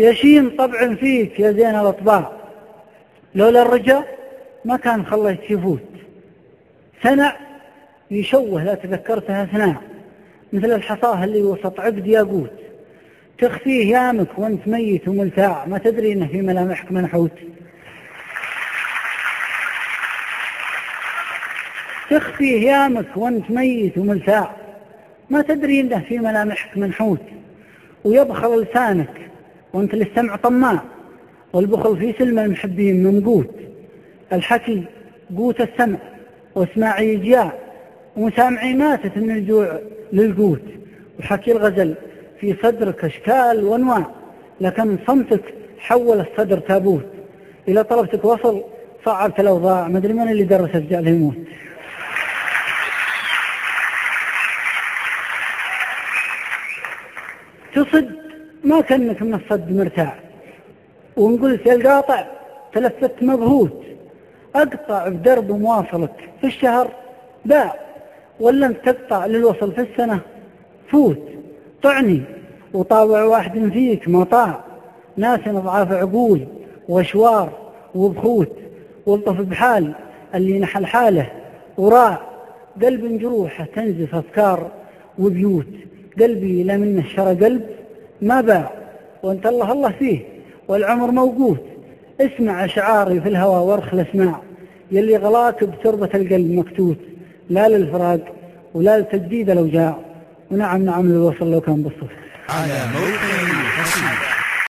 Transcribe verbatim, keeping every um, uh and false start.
يا شين طبع فيك يا زين الأطباع، لولا الرجاء ما كان خليت يفوت. سنع يشوه لا تذكرتها ثناء، مثل الحصاه اللي وسط عقد ياقوت. تخفيه يامك وانت ميت وملتاع، ما تدري انه في ملامحك منحوت. تخفيه يامك وانت ميت وملتاع، ما تدري انه في ملامحك منحوت. ويبخل لسانك وانت للسمع طماع، والبخل في سلم المحبين ممقوت. الحكي قوت السمع واسماعي جياع، ومسامعي ماتت من الجوع للقوت. وحكي الغزل في صدرك اشكال وانواع، لكن صمتك حول الصدر تابوت. الى طلبتك وصل صعبت الاوضاع، ما ادري من اللي درس الرجال يموت. تصد ما كانك من الصد مرتاع، وان قلت يا القاطع تلفت مبهوت. اقطع بدرب مواصلك في الشهر باع، ولا انت تقطع للوصل في السنة فوت. طعني وطاوع واحد فيك ما طاع، ناس اضعاف عقول واشوار وبخوت. والطف بحال اللي نحل حاله وراع، قلب جروحه تنزف افكار وبيوت. قلبي لا منه شرى قلب ما باع، وانت الله الله فيه والعمر موقوت. اسمع اشعاري في الهوى وارخ الاسماع، يلي غلاك بتربة القلب مكتوت. لا للفراق ولا لتجديد الاوجاع، ونعم نعم للوصل لو كان بالصف. على موقع